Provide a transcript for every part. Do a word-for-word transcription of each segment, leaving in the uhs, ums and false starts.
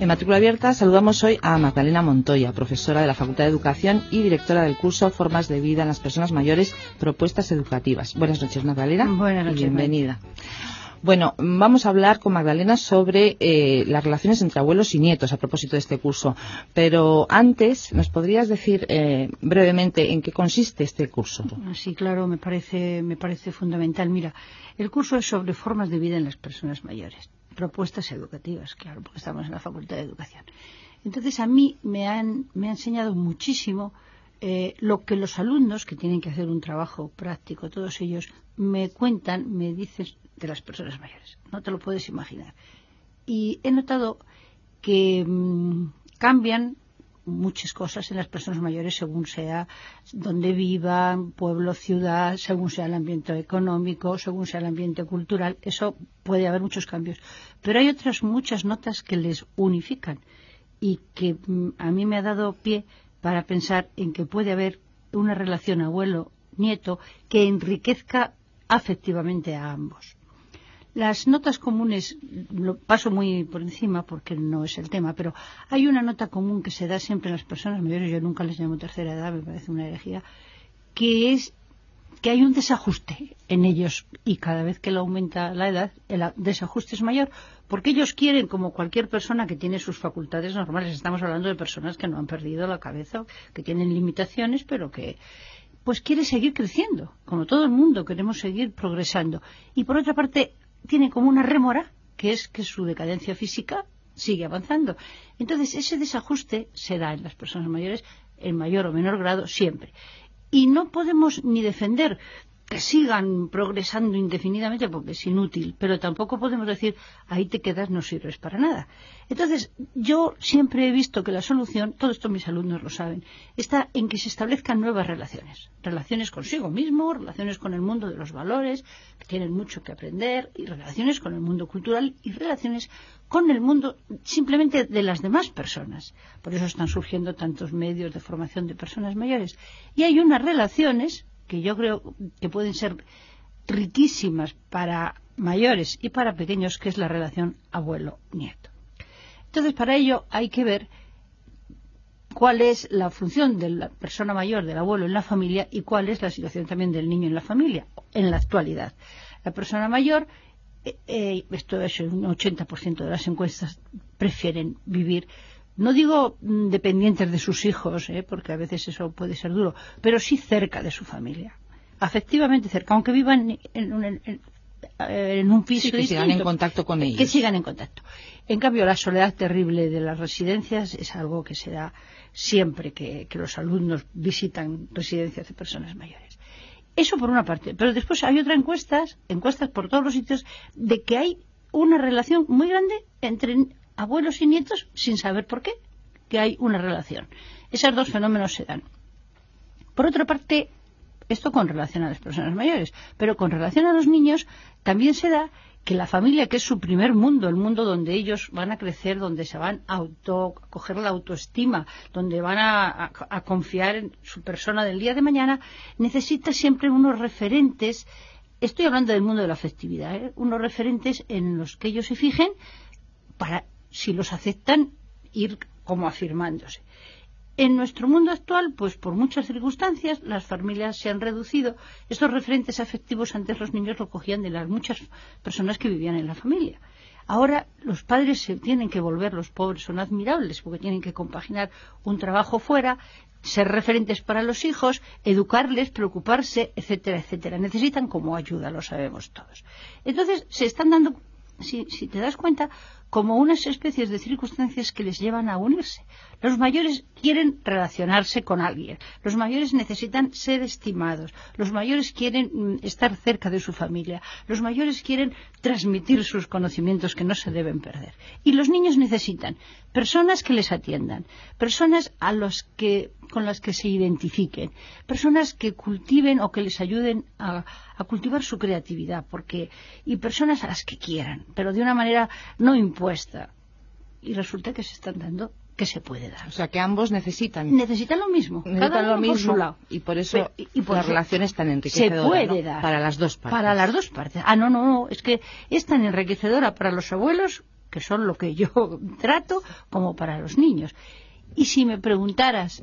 En Matrícula Abierta saludamos hoy a Magdalena Montoya, profesora de la Facultad de Educación y directora del curso Formas de Vida en las Personas Mayores, Propuestas Educativas. Buenas noches, Magdalena. Buenas noches. Y bienvenida. Bueno, vamos a hablar con Magdalena sobre eh, las relaciones entre abuelos y nietos a propósito de este curso. Pero antes, ¿nos podrías decir eh, brevemente en qué consiste este curso? Sí, claro, me parece, me parece fundamental. Mira, el curso es sobre formas de vida en las personas mayores. Propuestas educativas, claro, porque estamos en la Facultad de Educación. Entonces, a mí me han, me ha enseñado muchísimo eh, lo que los alumnos, que tienen que hacer un trabajo práctico, todos ellos, me cuentan, me dicen de las personas mayores. No te lo puedes imaginar. Y he notado que mmm, cambian muchas cosas en las personas mayores según sea donde vivan, pueblo, ciudad, según sea el ambiente económico, según sea el ambiente cultural. Eso puede haber muchos cambios. Pero hay otras muchas notas que les unifican y que mmm, a mí me ha dado pie para pensar en que puede haber una relación abuelo-nieto que enriquezca afectivamente a ambos. Las notas comunes, lo paso muy por encima porque no es el tema, pero hay una nota común que se da siempre en las personas mayores, yo nunca les llamo tercera edad, me parece una herejía, que es que hay un desajuste en ellos y cada vez que le aumenta la edad, el desajuste es mayor, porque ellos quieren, como cualquier persona que tiene sus facultades normales, estamos hablando de personas que no han perdido la cabeza, que tienen limitaciones, pero que pues quiere seguir creciendo, como todo el mundo queremos seguir progresando. Y por otra parte, tiene como una rémora, que es que su decadencia física sigue avanzando. Entonces, ese desajuste se da en las personas mayores en mayor o menor grado siempre. Y no podemos ni defender que sigan progresando indefinidamente porque es inútil, pero tampoco podemos decir ahí te quedas, no sirves para nada. Entonces, yo siempre he visto que la solución, todo esto mis alumnos lo saben, está en que se establezcan nuevas relaciones. Relaciones consigo mismo, relaciones con el mundo de los valores, que tienen mucho que aprender, y relaciones con el mundo cultural y relaciones con el mundo simplemente de las demás personas. Por eso están surgiendo tantos medios de formación de personas mayores. Y hay unas relaciones que yo creo que pueden ser riquísimas para mayores y para pequeños, que es la relación abuelo-nieto. Entonces, para ello hay que ver cuál es la función de la persona mayor, del abuelo en la familia, y cuál es la situación también del niño en la familia, en la actualidad. La persona mayor, eh, eh, esto es un ochenta por ciento de las encuestas, prefieren vivir, no digo dependientes de sus hijos, ¿eh? Porque a veces eso puede ser duro, pero sí cerca de su familia, afectivamente cerca, aunque vivan en un, en, en un piso sí, que distinto, sigan en contacto con ellos. Que sigan en contacto. En cambio, la soledad terrible de las residencias es algo que se da siempre que, que los alumnos visitan residencias de personas mayores. Eso por una parte, pero después hay otras encuestas, encuestas por todos los sitios, de que hay una relación muy grande entre abuelos y nietos sin saber por qué, que hay una relación. Esos dos fenómenos se dan. Por otra parte, esto con relación a las personas mayores, pero con relación a los niños también se da que la familia, que es su primer mundo, el mundo donde ellos van a crecer, donde se van a auto, a coger la autoestima, donde van a, a, a confiar en su persona del día de mañana, necesita siempre unos referentes. Estoy hablando del mundo de la afectividad, ¿eh? Unos referentes en los que ellos se fijen para, si los aceptan, ir como afirmándose. En nuestro mundo actual, pues por muchas circunstancias, las familias se han reducido. Estos referentes afectivos antes los niños lo cogían de las muchas personas que vivían en la familia. Ahora los padres se tienen que volver, los pobres son admirables porque tienen que compaginar un trabajo fuera, ser referentes para los hijos, educarles, preocuparse, etcétera, etcétera. Necesitan como ayuda, lo sabemos todos. Entonces se están dando, si, si te das cuenta, como unas especies de circunstancias que les llevan a unirse. Los mayores quieren relacionarse con alguien, los mayores necesitan ser estimados, los mayores quieren mm, estar cerca de su familia, los mayores quieren transmitir sus conocimientos que no se deben perder. Y los niños necesitan personas que les atiendan, personas a los que, con las que se identifiquen, personas que cultiven o que les ayuden a, a cultivar su creatividad, porque, y personas a las que quieran, pero de una manera no impuesta. Y resulta que se están dando que se puede dar. O sea, que ambos necesitan. Necesitan lo mismo. Necesitan cada uno lo mismo. Por su lado. Y por eso Pero, y, y por la eso relación es tan enriquecedora. Se puede ¿no? dar. Para las dos partes. Para las dos partes. Ah, no, no, no. Es que es tan enriquecedora para los abuelos que son lo que yo trato, como para los niños. Y si me preguntaras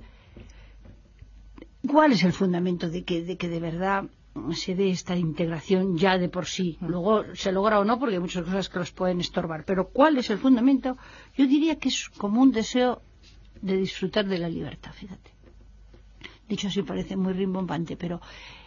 cuál es el fundamento de que de, que de verdad se dé esta integración ya de por sí, luego se logra o no, porque hay muchas cosas que los pueden estorbar, pero cuál es el fundamento, yo diría que es como un deseo de disfrutar de la libertad, fíjate. Dicho así parece muy rimbombante, pero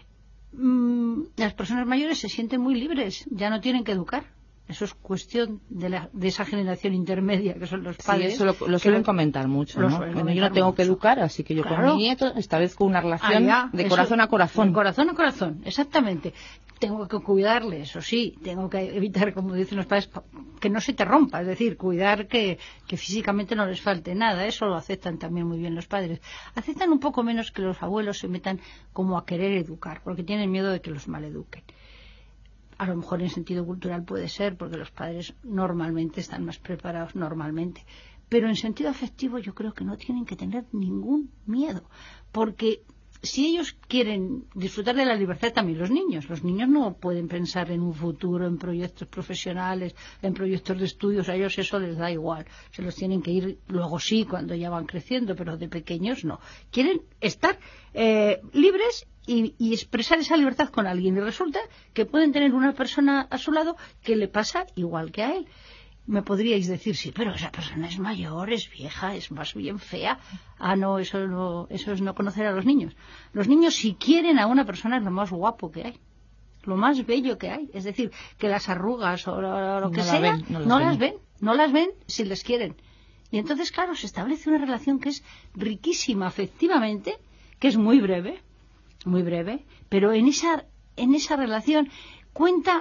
mmm, las personas mayores se sienten muy libres, ya no tienen que educar. Eso es cuestión de, la, de esa generación intermedia que son los padres. Sí, eso lo, lo suelen comentar mucho, ¿no? Bueno, yo no tengo mucho que educar, así que yo claro, con mi nieto establezco una relación allá, de corazón eso, a corazón. De corazón a corazón, exactamente. Tengo que cuidarle, eso sí, tengo que evitar, como dicen los padres, que no se te rompa, es decir, cuidar que, que físicamente no les falte nada. Eso lo aceptan también muy bien los padres. Aceptan un poco menos que los abuelos se metan como a querer educar, porque tienen miedo de que los maleduquen. A lo mejor en sentido cultural puede ser, porque los padres normalmente están más preparados, normalmente. Pero en sentido afectivo yo creo que no tienen que tener ningún miedo, porque si ellos quieren disfrutar de la libertad, también los niños. Los niños no pueden pensar en un futuro, en proyectos profesionales, en proyectos de estudios. A ellos eso les da igual. Se los tienen que ir luego sí, cuando ya van creciendo, pero de pequeños no. Quieren estar eh, libres y, y expresar esa libertad con alguien. Y resulta que pueden tener una persona a su lado que le pasa igual que a él. Me podríais decir, sí, pero esa persona es mayor, es vieja, es más bien fea. Ah, no, eso no, eso es no conocer a los niños. Los niños, si quieren a una persona, es lo más guapo que hay, lo más bello que hay. Es decir, que las arrugas o lo, lo que no sea, ven, no, no ven. las ven, no las ven si les quieren. Y entonces, claro, se establece una relación que es riquísima afectivamente, que es muy breve, muy breve, pero en esa, en esa relación cuenta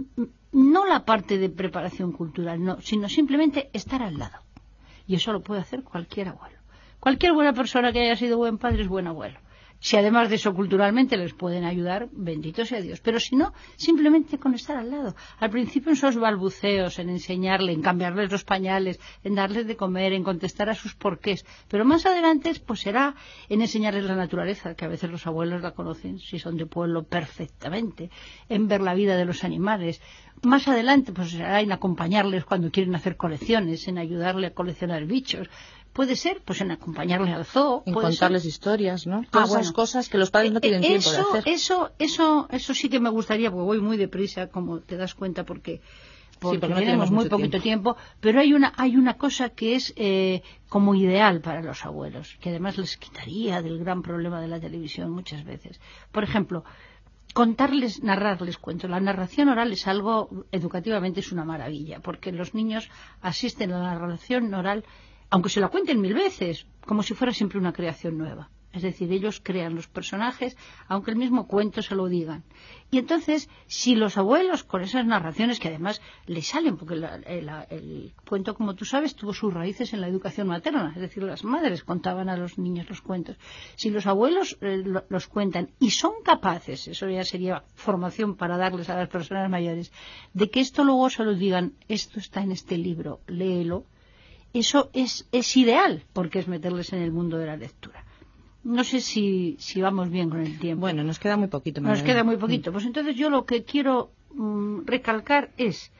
no la parte de preparación cultural, no, sino simplemente estar al lado. Y eso lo puede hacer cualquier abuelo. Cualquier buena persona que haya sido buen padre es buen abuelo. Si además de eso culturalmente les pueden ayudar, bendito sea Dios. Pero si no, simplemente con estar al lado. Al principio en esos balbuceos, en enseñarle, en cambiarles los pañales, en darles de comer, en contestar a sus porqués. Pero más adelante pues será en enseñarles la naturaleza, que a veces los abuelos la conocen, si son de pueblo, perfectamente. En ver la vida de los animales. Más adelante pues será en acompañarles cuando quieren hacer colecciones, en ayudarle a coleccionar bichos. Puede ser, pues en acompañarle al zoo. En puede contarles ser. historias, ¿no? Ah, Todas bueno. esas cosas que los padres no tienen eso, tiempo de hacer. Eso, eso, eso sí que me gustaría, porque voy muy deprisa, como te das cuenta, porque, porque, sí, porque no tenemos, tenemos muy poquito tiempo. tiempo. Pero hay una, hay una cosa que es eh, como ideal para los abuelos, que además les quitaría del gran problema de la televisión muchas veces. Por ejemplo, contarles, narrarles cuentos. La narración oral es algo, educativamente es una maravilla, porque los niños asisten a la narración oral, aunque se la cuenten mil veces, como si fuera siempre una creación nueva. Es decir, ellos crean los personajes, aunque el mismo cuento se lo digan. Y entonces, si los abuelos, con esas narraciones que además les salen, porque la, la, el cuento, como tú sabes, tuvo sus raíces en la educación materna, es decir, las madres contaban a los niños los cuentos. Si los abuelos eh, lo, los cuentan y son capaces, eso ya sería formación para darles a las personas mayores, de que esto luego se lo digan, esto está en este libro, léelo. Eso es, es ideal, porque es meterles en el mundo de la lectura. No sé si, si vamos bien con el tiempo. Bueno, nos queda muy poquito. Nos Manuel. queda muy poquito. Pues entonces yo lo que quiero mmm, recalcar es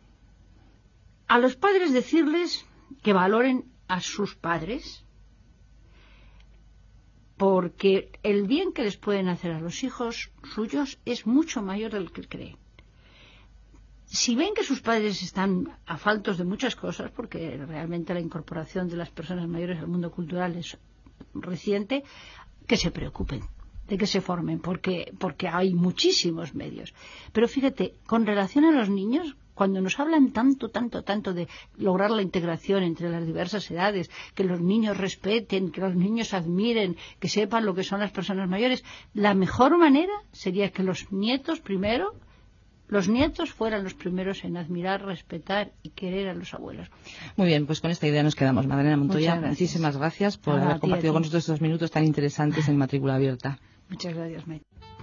a los padres decirles que valoren a sus padres, porque el bien que les pueden hacer a los hijos suyos es mucho mayor del que creen. Si ven que sus padres están a faltos de muchas cosas, porque realmente la incorporación de las personas mayores al mundo cultural es reciente, que se preocupen de que se formen, porque, porque hay muchísimos medios. Pero fíjate, con relación a los niños, cuando nos hablan tanto, tanto, tanto de lograr la integración entre las diversas edades, que los niños respeten, que los niños admiren, que sepan lo que son las personas mayores, la mejor manera sería que los nietos primero los nietos fueran los primeros en admirar, respetar y querer a los abuelos. Muy bien, pues con esta idea nos quedamos. Magdalena Montoya, gracias. Muchísimas gracias por Nada, haber compartido tía, con nosotros estos minutos tan interesantes en Matrícula Abierta. Muchas gracias, Maite.